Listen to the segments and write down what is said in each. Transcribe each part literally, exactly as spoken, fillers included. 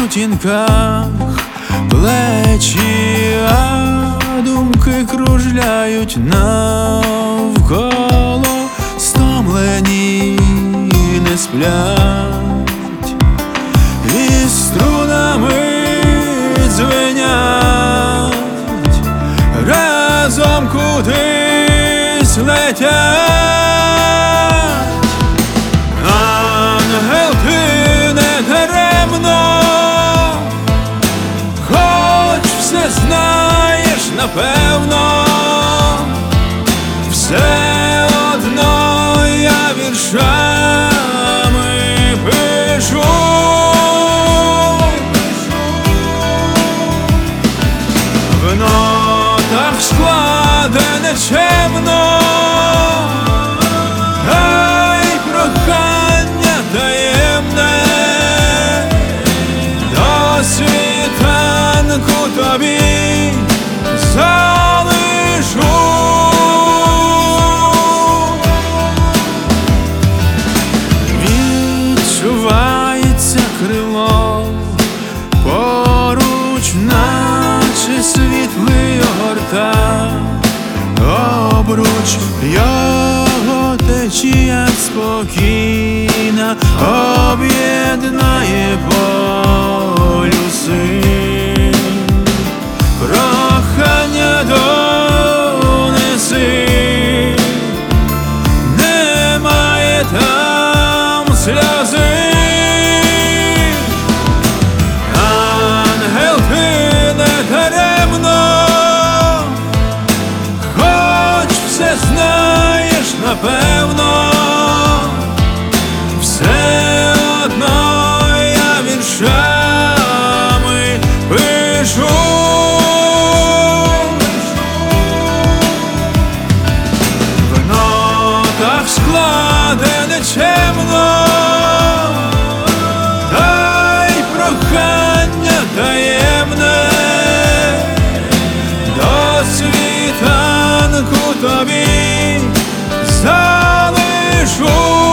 сутінках плечі, а думки кружляють навколо, стомлені не сплять, і струнами дзвенять, разом кудись летять. Ангел, ти не даремно, хоч все знаєш напевно, все одно я віршами пишу. В нотах складене чемно, а й прохання таємне, до світанку тобі залишу. Відчувається крило поруч, наче світлий огорта обруч, його течія спокійна об'єднає полюси. Прохання донеси, немає там сльози. Ангел, ти не даремно, хоч все знаєш напевно, все одно я віршами пишу. Складене чемно, та й прохання таємне, до світанку тобі залишу.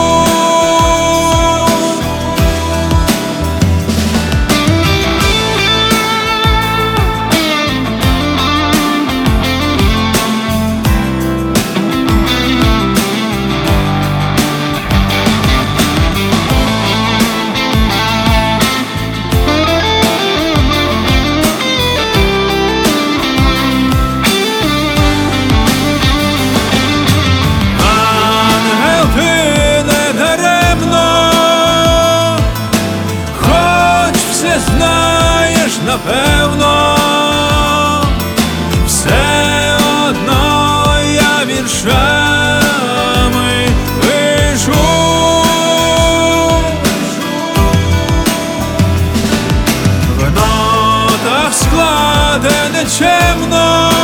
Знаєш напевно, все одно я віршами пишу. В нотах складене чемно,